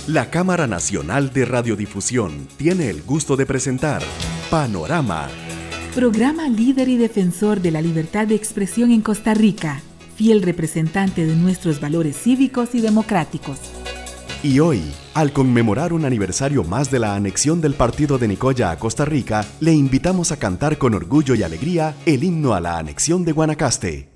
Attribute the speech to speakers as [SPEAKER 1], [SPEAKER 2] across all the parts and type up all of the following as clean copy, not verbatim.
[SPEAKER 1] La Cámara Nacional de Radiodifusión tiene el gusto de presentar Panorama.
[SPEAKER 2] Programa líder y defensor de la libertad de expresión en Costa Rica, fiel representante de nuestros valores cívicos y democráticos.
[SPEAKER 1] Y hoy, al conmemorar un aniversario más de la anexión del partido de Nicoya a Costa Rica, le invitamos a cantar con orgullo y alegría el himno a la anexión de Guanacaste.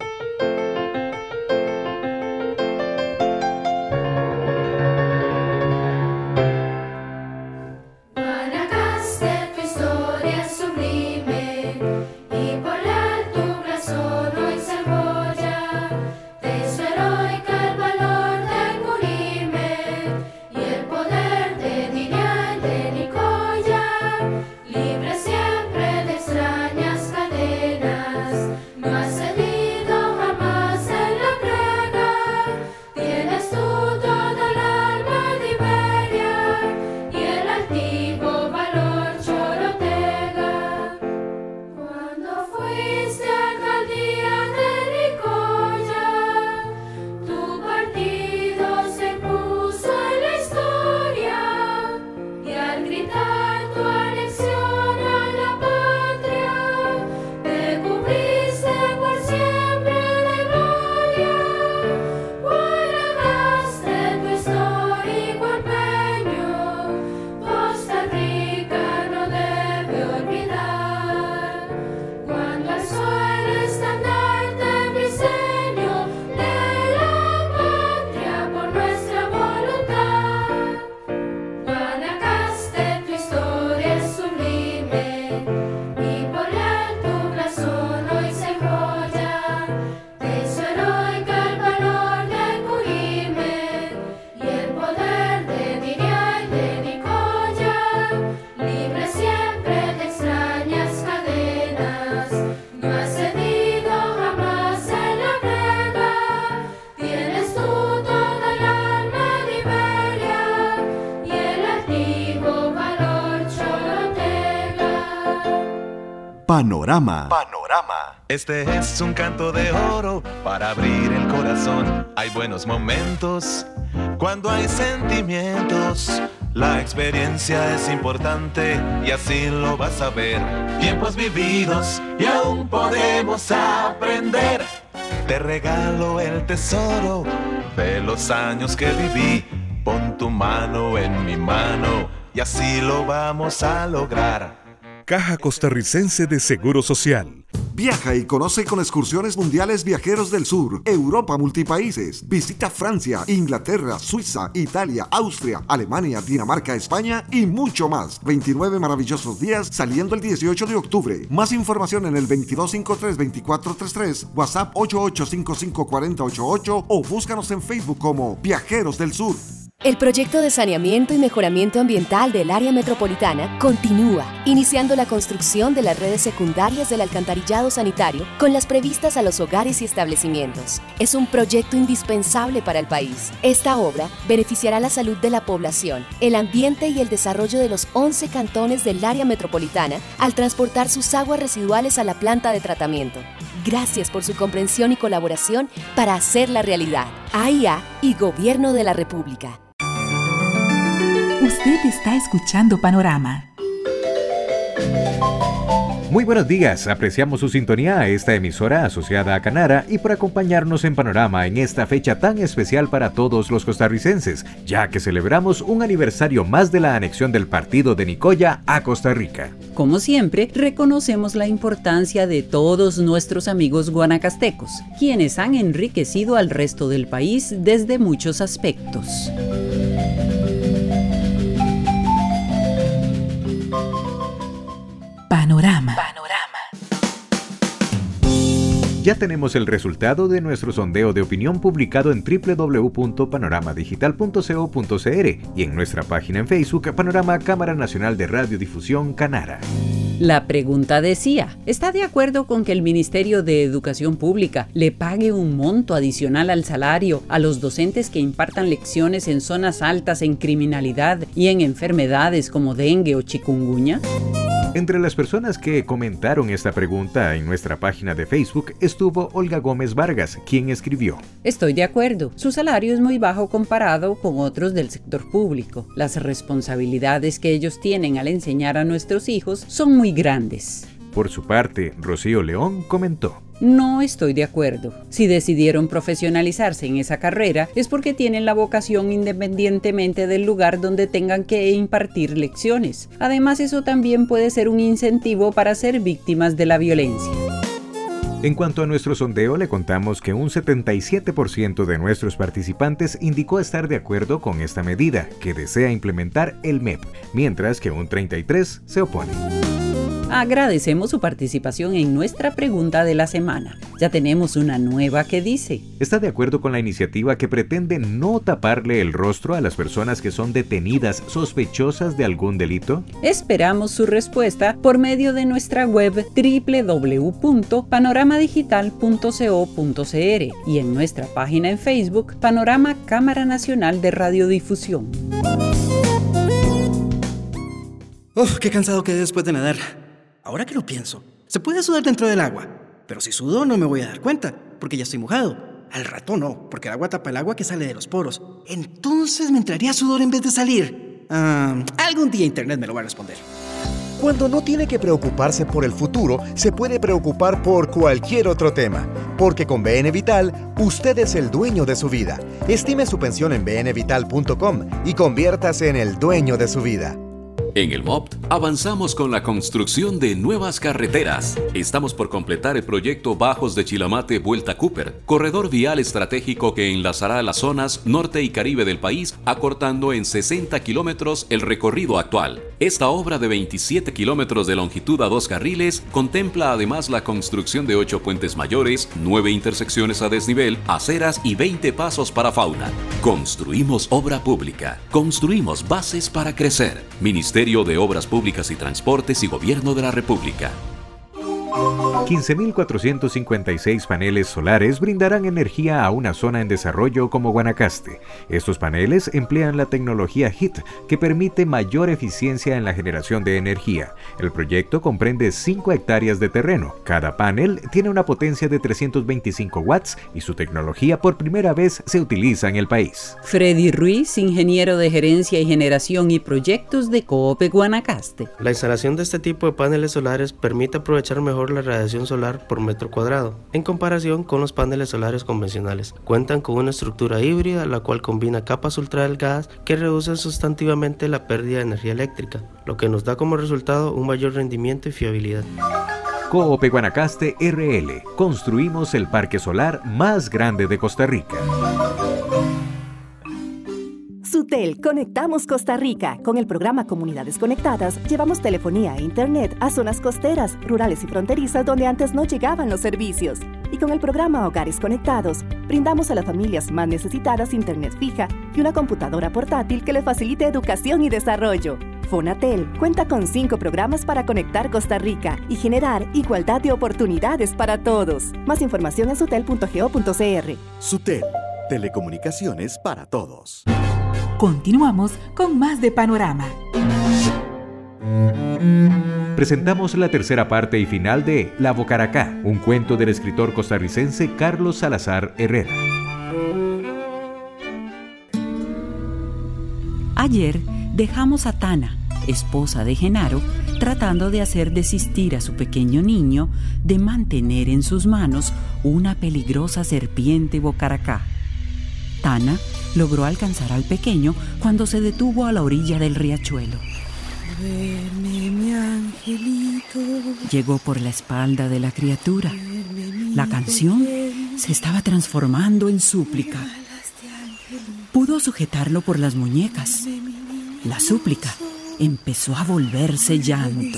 [SPEAKER 1] Panorama.
[SPEAKER 3] Este es un canto de oro para abrir el corazón. Hay buenos momentos cuando hay sentimientos. La experiencia es importante y así lo vas a ver. Tiempos vividos y aún podemos aprender. Te regalo el tesoro de los años que viví. Pon tu mano en mi mano y así lo vamos a lograr.
[SPEAKER 1] Caja Costarricense de Seguro Social.
[SPEAKER 4] Viaja y conoce con excursiones mundiales Viajeros del Sur, Europa multipaíses. Visita Francia, Inglaterra, Suiza, Italia, Austria, Alemania, Dinamarca, España y mucho más. 29 maravillosos días saliendo el 18 de octubre. Más información en el 2253-2433, WhatsApp 88554088 o búscanos en Facebook como Viajeros del Sur.
[SPEAKER 5] El proyecto de saneamiento y mejoramiento ambiental del área metropolitana continúa, iniciando la construcción de las redes secundarias del alcantarillado sanitario con las previstas a los hogares y establecimientos. Es un proyecto indispensable para el país. Esta obra beneficiará la salud de la población, el ambiente y el desarrollo de los 11 cantones del área metropolitana al transportar sus aguas residuales a la planta de tratamiento. Gracias por su comprensión y colaboración para hacerla realidad. AIA y Gobierno de la República.
[SPEAKER 2] Usted está escuchando Panorama.
[SPEAKER 6] Muy buenos días, apreciamos su sintonía a esta emisora asociada a Canara y por acompañarnos en Panorama en esta fecha tan especial para todos los costarricenses, ya que celebramos un aniversario más de la anexión del partido de Nicoya a Costa Rica.
[SPEAKER 7] Como siempre, reconocemos la importancia de todos nuestros amigos guanacastecos, quienes han enriquecido al resto del país desde muchos aspectos.
[SPEAKER 2] Panorama.
[SPEAKER 6] Ya tenemos el resultado de nuestro sondeo de opinión publicado en www.panoramadigital.co.cr y en nuestra página en Facebook Panorama Cámara Nacional de Radiodifusión Canara.
[SPEAKER 7] La pregunta decía, ¿está de acuerdo con que el Ministerio de Educación Pública le pague un monto adicional al salario a los docentes que impartan lecciones en zonas altas en criminalidad y en enfermedades como dengue o chikungunya?
[SPEAKER 6] Entre las personas que comentaron esta pregunta en nuestra página de Facebook estuvo Olga Gómez Vargas, quien escribió:
[SPEAKER 7] Estoy de acuerdo, su salario es muy bajo comparado con otros del sector público. Las responsabilidades que ellos tienen al enseñar a nuestros hijos son muy grandes.
[SPEAKER 6] Por su parte, Rocío León comentó:
[SPEAKER 7] No estoy de acuerdo. Si decidieron profesionalizarse en esa carrera es porque tienen la vocación independientemente del lugar donde tengan que impartir lecciones. Además, eso también puede ser un incentivo para ser víctimas de la violencia.
[SPEAKER 6] En cuanto a nuestro sondeo, le contamos que un 77% de nuestros participantes indicó estar de acuerdo con esta medida, que desea implementar el MEP, mientras que un 33% se opone.
[SPEAKER 7] Agradecemos su participación en nuestra pregunta de la semana. Ya tenemos una nueva que dice:
[SPEAKER 6] ¿Está de acuerdo con la iniciativa que pretende no taparle el rostro a las personas que son detenidas sospechosas de algún delito?
[SPEAKER 7] Esperamos su respuesta por medio de nuestra web www.panoramadigital.co.cr y en nuestra página en Facebook Panorama Cámara Nacional de Radiodifusión.
[SPEAKER 8] ¡Uf! ¡Qué cansado quedé después de nadar! Ahora que lo pienso, se puede sudar dentro del agua, pero si sudo no me voy a dar cuenta, porque ya estoy mojado. Al rato no, porque el agua tapa el agua que sale de los poros. Entonces me entraría sudor en vez de salir. Algún día Internet me lo va a responder.
[SPEAKER 9] Cuando no tiene que preocuparse por el futuro, se puede preocupar por cualquier otro tema. Porque con BN Vital, usted es el dueño de su vida. Estime su pensión en bnvital.com y conviértase en el dueño de su vida.
[SPEAKER 10] En el MOPT avanzamos con la construcción de nuevas carreteras. Estamos por completar el proyecto Bajos de Chilamate Vuelta Cooper, corredor vial estratégico que enlazará las zonas norte y caribe del país, acortando en 60 kilómetros el recorrido actual. Esta obra de 27 kilómetros de longitud a 2 carriles contempla además la construcción de 8 puentes mayores, 9 intersecciones a desnivel, aceras y 20 pasos para fauna. Construimos obra pública. Construimos bases para crecer. Ministerio de Obras Públicas y Transportes y Gobierno de la República.
[SPEAKER 6] 15.456 paneles solares brindarán energía a una zona en desarrollo como Guanacaste. Estos paneles emplean la tecnología HIT, que permite mayor eficiencia en la generación de energía. El proyecto comprende 5 hectáreas de terreno. Cada panel tiene una potencia de 325 watts y su tecnología por primera vez se utiliza en el país.
[SPEAKER 7] Freddy Ruiz, ingeniero de Gerencia y Generación y Proyectos de Coope Guanacaste.
[SPEAKER 11] La instalación de este tipo de paneles solares permite aprovechar mejor la radiación solar por metro cuadrado, en comparación con los paneles solares convencionales. Cuentan con una estructura híbrida, la cual combina capas ultradelgadas que reducen sustantivamente la pérdida de energía eléctrica, lo que nos da como resultado un mayor rendimiento y fiabilidad.
[SPEAKER 6] Coope Guanacaste RL. Construimos el parque solar más grande de Costa Rica.
[SPEAKER 12] Sutel, conectamos Costa Rica. Con el programa Comunidades Conectadas, llevamos telefonía e internet a zonas costeras, rurales y fronterizas donde antes no llegaban los servicios. Y con el programa Hogares Conectados, brindamos a las familias más necesitadas internet fija y una computadora portátil que les facilite educación y desarrollo. Fonatel cuenta con 5 programas para conectar Costa Rica y generar igualdad de oportunidades para todos. Más información en sutel.go.cr.
[SPEAKER 1] Sutel, telecomunicaciones para todos.
[SPEAKER 2] Continuamos con más de Panorama.
[SPEAKER 6] Presentamos la tercera parte y final de La Bocaracá, un cuento del escritor costarricense Carlos Salazar Herrera.
[SPEAKER 7] Ayer dejamos a Tana, esposa de Genaro, tratando de hacer desistir a su pequeño niño de mantener en sus manos una peligrosa serpiente bocaracá. Tana logró alcanzar al pequeño cuando se detuvo a la orilla del riachuelo.
[SPEAKER 13] Duerme, mi angelito.
[SPEAKER 7] Llegó por la espalda de la criatura. La canción se estaba transformando en súplica. Pudo sujetarlo por las muñecas. La súplica empezó a volverse llanto.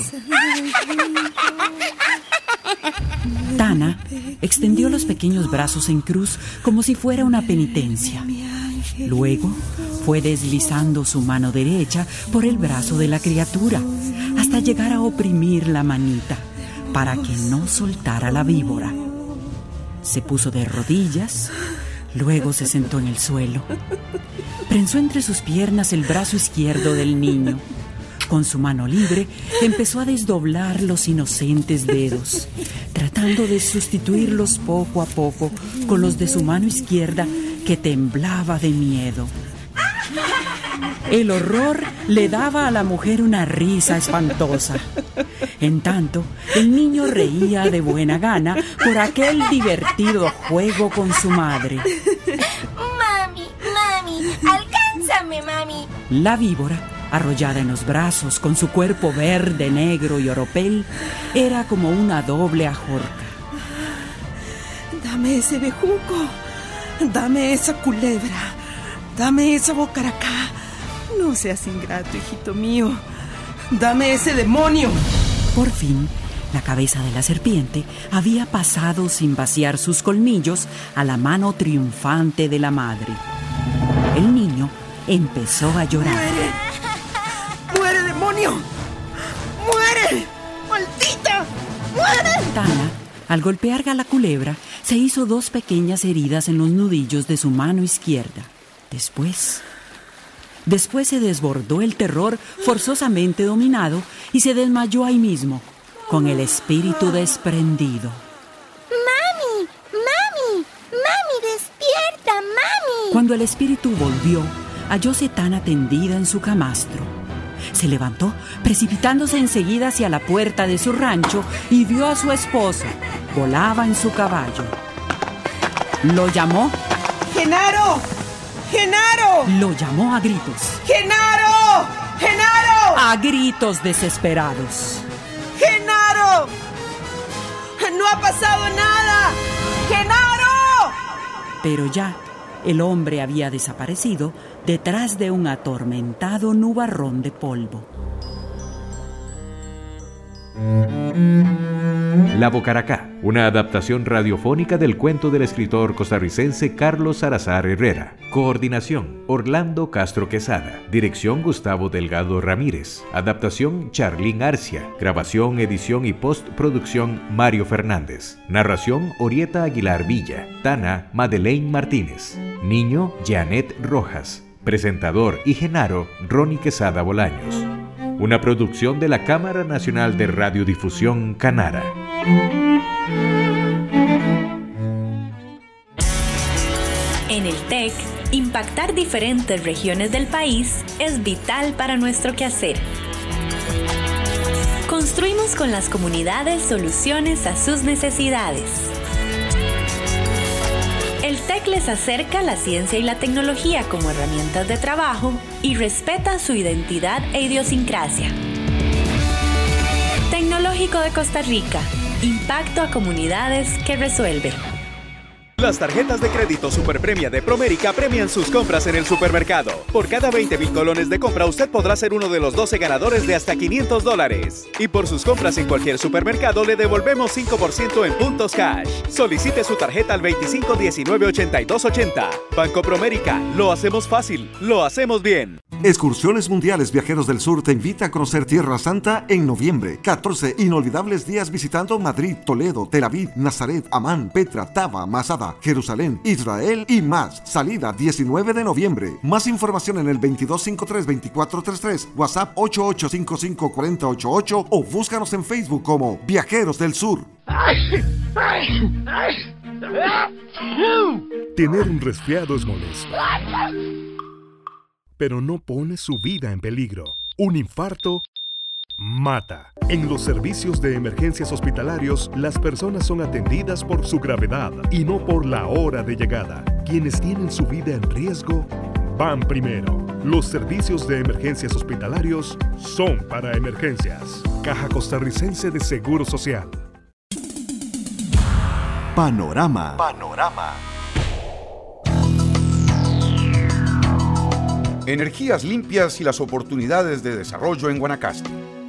[SPEAKER 7] Tana extendió los pequeños brazos en cruz como si fuera una penitencia. Luego fue deslizando su mano derecha por el brazo de la criatura hasta llegar a oprimir la manita para que no soltara la víbora. Se puso de rodillas, luego se sentó en el suelo. Prensó entre sus piernas el brazo izquierdo del niño. Con su mano libre, empezó a desdoblar los inocentes dedos, tratando de sustituirlos poco a poco con los de su mano izquierda, que temblaba de miedo. El horror le daba a la mujer una risa espantosa. En tanto, el niño reía de buena gana por aquel divertido juego con su madre.
[SPEAKER 14] Mami, alcánzame, mami.
[SPEAKER 7] La víbora, arrollada en los brazos con su cuerpo verde, negro y oropel, era como una doble ajorca.
[SPEAKER 13] Dame ese bejuco, dame esa culebra, dame esa bocaracá. No seas ingrato, hijito mío. Dame ese demonio.
[SPEAKER 7] Por fin, la cabeza de la serpiente había pasado sin vaciar sus colmillos a la mano triunfante de la madre. El niño empezó a llorar.
[SPEAKER 13] ¡Muere! ¡Muere, demonio! ¡Muere! ¡Maldita! ¡Muere!
[SPEAKER 7] Tana, al golpear a la culebra, se hizo 2 pequeñas heridas en los nudillos de su mano izquierda. Después se desbordó el terror forzosamente dominado y se desmayó ahí mismo, con el espíritu desprendido.
[SPEAKER 14] ¡Mami, despierta, mami!
[SPEAKER 7] Cuando el espíritu volvió, hallóse Tana tendida en su camastro. Se levantó, precipitándose enseguida hacia la puerta de su rancho, y vio a su esposo. Volaba en su caballo. Lo llamó.
[SPEAKER 13] ¡Genaro! ¡Genaro!
[SPEAKER 7] Lo llamó a gritos.
[SPEAKER 13] ¡Genaro! ¡Genaro!
[SPEAKER 7] A gritos desesperados.
[SPEAKER 13] ¡Genaro! ¡No ha pasado nada! ¡Genaro!
[SPEAKER 7] Pero ya el hombre había desaparecido detrás de un atormentado nubarrón de polvo.
[SPEAKER 6] La Bocaracá, una adaptación radiofónica del cuento del escritor costarricense Carlos Salazar Herrera. Coordinación, Orlando Castro Quesada. Dirección, Gustavo Delgado Ramírez. Adaptación, Charlín Arcia. Grabación, edición y postproducción, Mario Fernández. Narración, Orieta Aguilar Villa. Tana, Madeleine Martínez. Niño, Janet Rojas. Presentador y Genaro, Ronnie Quesada Bolaños. Una producción de la Cámara Nacional de Radiodifusión, Canara.
[SPEAKER 15] En el TEC, impactar diferentes regiones del país es vital para nuestro quehacer. Construimos con las comunidades soluciones a sus necesidades. El TEC les acerca la ciencia y la tecnología como herramientas de trabajo y respeta su identidad e idiosincrasia. Tecnológico de Costa Rica. Impacto a comunidades que resuelve.
[SPEAKER 16] Las tarjetas de crédito Superpremia de Promérica premian sus compras en el supermercado. Por cada 20,000 colones de compra, usted podrá ser uno de los 12 ganadores de hasta $500. Y por sus compras en cualquier supermercado, le devolvemos 5% en puntos cash. Solicite su tarjeta al 2519-8280. Banco Promérica, lo hacemos fácil, lo hacemos bien.
[SPEAKER 4] Excursiones Mundiales Viajeros del Sur te invita a conocer Tierra Santa en noviembre. 14 inolvidables días visitando Madrid, Toledo, Tel Aviv, Nazaret, Amán, Petra, Taba, Masada, Jerusalén, Israel y más. Salida 19 de noviembre. Más información en el 2253-2433, WhatsApp 8855-4088 o búscanos en Facebook como Viajeros del Sur.
[SPEAKER 17] Tener un resfriado es molesto, pero no pone su vida en peligro. Un infarto mata. En los servicios de emergencias hospitalarios, las personas son atendidas por su gravedad y no por la hora de llegada. Quienes tienen su vida en riesgo van primero. Los servicios de emergencias hospitalarios son para emergencias. Caja Costarricense de Seguro Social.
[SPEAKER 1] Panorama.
[SPEAKER 18] Energías limpias y las oportunidades de desarrollo en Guanacaste.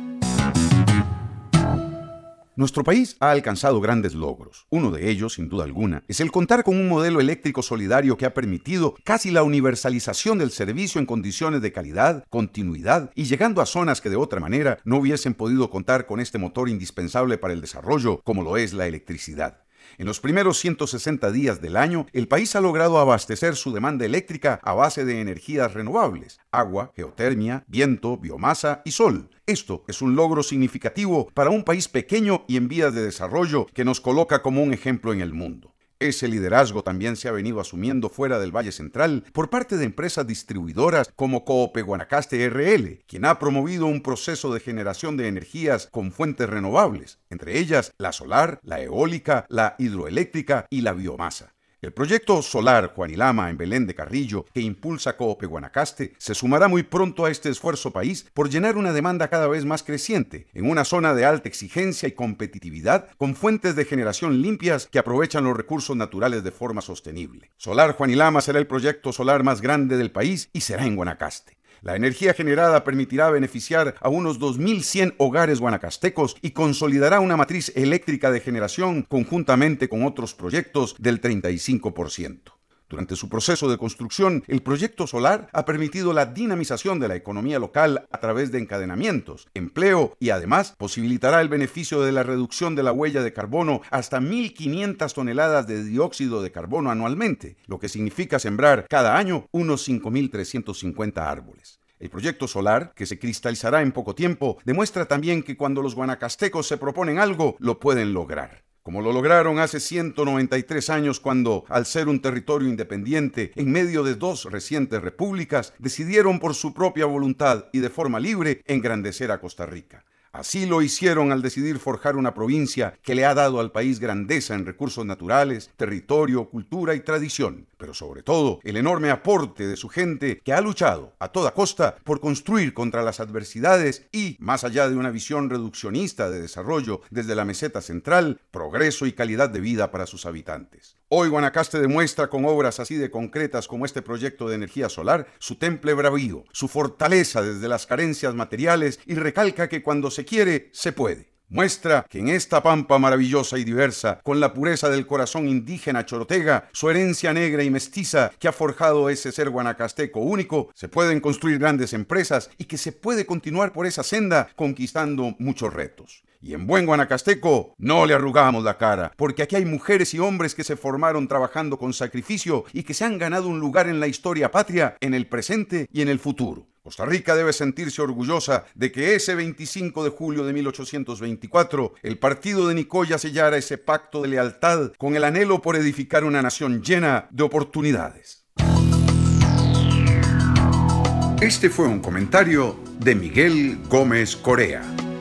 [SPEAKER 18] Nuestro país ha alcanzado grandes logros. Uno de ellos, sin duda alguna, es el contar con un modelo eléctrico solidario que ha permitido casi la universalización del servicio en condiciones de calidad, continuidad y llegando a zonas que de otra manera no hubiesen podido contar con este motor indispensable para el desarrollo como lo es la electricidad. En los primeros 160 días del año, el país ha logrado abastecer su demanda eléctrica a base de energías renovables: agua, geotermia, viento, biomasa y sol. Esto es un logro significativo para un país pequeño y en vías de desarrollo que nos coloca como un ejemplo en el mundo. Ese liderazgo también se ha venido asumiendo fuera del Valle Central por parte de empresas distribuidoras como Coope Guanacaste RL, quien ha promovido un proceso de generación de energías con fuentes renovables, entre ellas la solar, la eólica, la hidroeléctrica y la biomasa. El proyecto solar Juanilama en Belén de Carrillo, que impulsa Coope Guanacaste, se sumará muy pronto a este esfuerzo país por llenar una demanda cada vez más creciente en una zona de alta exigencia y competitividad con fuentes de generación limpias que aprovechan los recursos naturales de forma sostenible. Solar Juanilama será el proyecto solar más grande del país y será en Guanacaste. La energía generada permitirá beneficiar a unos 2.100 hogares guanacastecos y consolidará una matriz eléctrica de generación conjuntamente con otros proyectos del 35%. Durante su proceso de construcción, el proyecto solar ha permitido la dinamización de la economía local a través de encadenamientos, empleo y además posibilitará el beneficio de la reducción de la huella de carbono hasta 1.500 toneladas de dióxido de carbono anualmente, lo que significa sembrar cada año unos 5.350 árboles. El proyecto solar, que se cristalizará en poco tiempo, demuestra también que cuando los guanacastecos se proponen algo, lo pueden lograr. Como lo lograron hace 193 años cuando, al ser un territorio independiente, en medio de 2 recientes repúblicas, decidieron por su propia voluntad y de forma libre engrandecer a Costa Rica. Así lo hicieron al decidir forjar una provincia que le ha dado al país grandeza en recursos naturales, territorio, cultura y tradición, pero sobre todo el enorme aporte de su gente que ha luchado a toda costa por construir contra las adversidades y, más allá de una visión reduccionista de desarrollo desde la meseta central, progreso y calidad de vida para sus habitantes. Hoy Guanacaste demuestra con obras así de concretas como este proyecto de energía solar su temple bravío, su fortaleza desde las carencias materiales y recalca que cuando se quiere, se puede. Muestra que en esta pampa maravillosa y diversa, con la pureza del corazón indígena chorotega, su herencia negra y mestiza que ha forjado ese ser guanacasteco único, se pueden construir grandes empresas y que se puede continuar por esa senda conquistando muchos retos. Y en buen guanacasteco no le arrugamos la cara, porque aquí hay mujeres y hombres que se formaron trabajando con sacrificio y que se han ganado un lugar en la historia patria, en el presente y en el futuro. Costa Rica debe sentirse orgullosa de que ese 25 de julio de 1824 el partido de Nicoya sellara ese pacto de lealtad con el anhelo por edificar una nación llena de oportunidades. Este fue un comentario de Miguel Gómez Corea.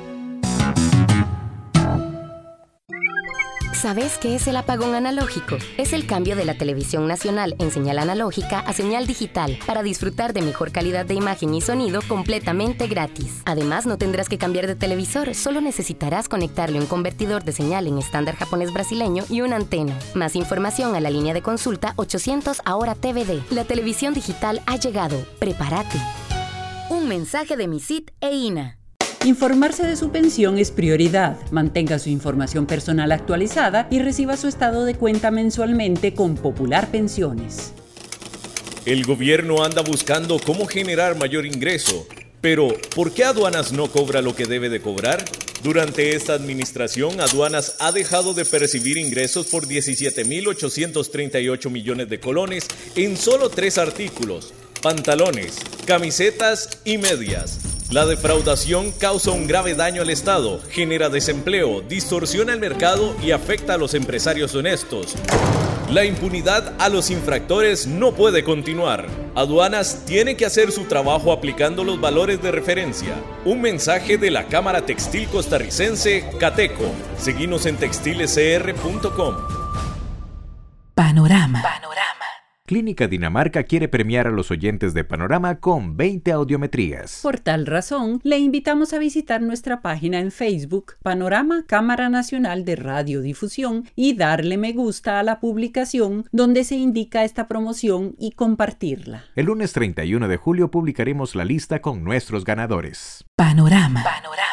[SPEAKER 5] ¿Sabes qué es el apagón analógico? Es el cambio de la televisión nacional en señal analógica a señal digital para disfrutar de mejor calidad de imagen y sonido completamente gratis. Además, no tendrás que cambiar de televisor, solo necesitarás conectarle un convertidor de señal en estándar japonés brasileño y una antena. Más información a la línea de consulta 800 Ahora TVD. La televisión digital ha llegado. Prepárate. Un mensaje de MISIT e INA.
[SPEAKER 7] Informarse de su pensión es prioridad. Mantenga su información personal actualizada y reciba su estado de cuenta mensualmente con Popular Pensiones.
[SPEAKER 19] El gobierno anda buscando cómo generar mayor ingreso, pero ¿por qué Aduanas no cobra lo que debe de cobrar? Durante esta administración, Aduanas ha dejado de percibir ingresos por 17.838 millones de colones en solo 3 artículos: pantalones, camisetas y medias. La defraudación causa un grave daño al Estado, genera desempleo, distorsiona el mercado y afecta a los empresarios honestos. La impunidad a los infractores no puede continuar. Aduanas tiene que hacer su trabajo aplicando los valores de referencia. Un mensaje de la Cámara Textil Costarricense, Cateco. Seguinos en textilescr.com.
[SPEAKER 2] Panorama.
[SPEAKER 6] Clínica Dinamarca quiere premiar a los oyentes de Panorama con 20 audiometrías.
[SPEAKER 7] Por tal razón, le invitamos a visitar nuestra página en Facebook, Panorama Cámara Nacional de Radiodifusión, y darle me gusta a la publicación donde se indica esta promoción y compartirla.
[SPEAKER 6] El lunes 31 de julio publicaremos la lista con nuestros ganadores.
[SPEAKER 2] Panorama.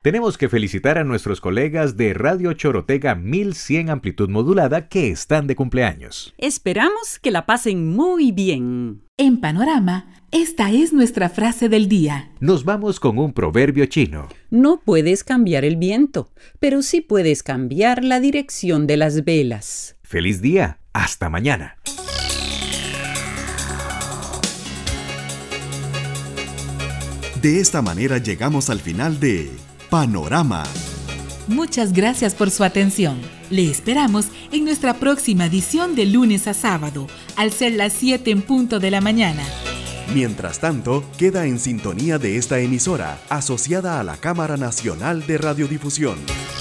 [SPEAKER 6] Tenemos que felicitar a nuestros colegas de Radio Chorotega 1100 amplitud modulada que están de cumpleaños.
[SPEAKER 7] Esperamos que la pasen muy bien.
[SPEAKER 2] En Panorama, esta es nuestra frase del día.
[SPEAKER 6] Nos vamos con un proverbio chino.
[SPEAKER 7] No puedes cambiar el viento, pero sí puedes cambiar la dirección de las velas.
[SPEAKER 6] ¡Feliz día! ¡Hasta mañana!
[SPEAKER 1] De esta manera llegamos al final de Panorama.
[SPEAKER 2] Muchas gracias por su atención. Le esperamos en nuestra próxima edición de lunes a sábado, al ser las 7 en punto de la mañana.
[SPEAKER 1] Mientras tanto, queda en sintonía de esta emisora, asociada a la Cámara Nacional de Radiodifusión.